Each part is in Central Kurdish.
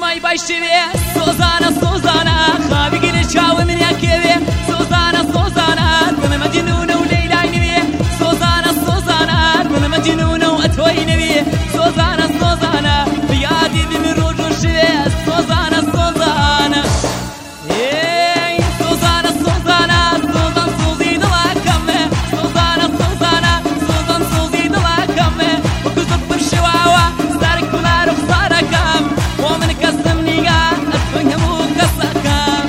سینەمای باشوێ سۆزانە سۆزانە خاوی لە چاوە منیا کێوێ سۆزانە سۆزانە بڵێ مەجنونە و لەیلای نوێ سۆزانە سۆزانە بڵێ مەجنونە و ئەتۆی نەوێ سۆزانە سۆزانە بیادی بمن ڕۆژ و شوێ سۆزانە سۆزانە سۆزانە سۆزانە سۆزان سۆزی دڵاکەمێ سۆزانە سۆزانە سۆزان سۆزی دڵاکەمێ وەکو زۆر پرشەواوە سارێک کوڵار و خسارەکەم بۆ من کەسم نیگە ئەتۆی هەموو کەسەکەم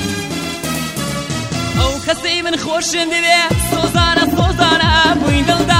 کەسەی من خۆشم دەوێ سۆزانە سۆزانە بووین دڵدا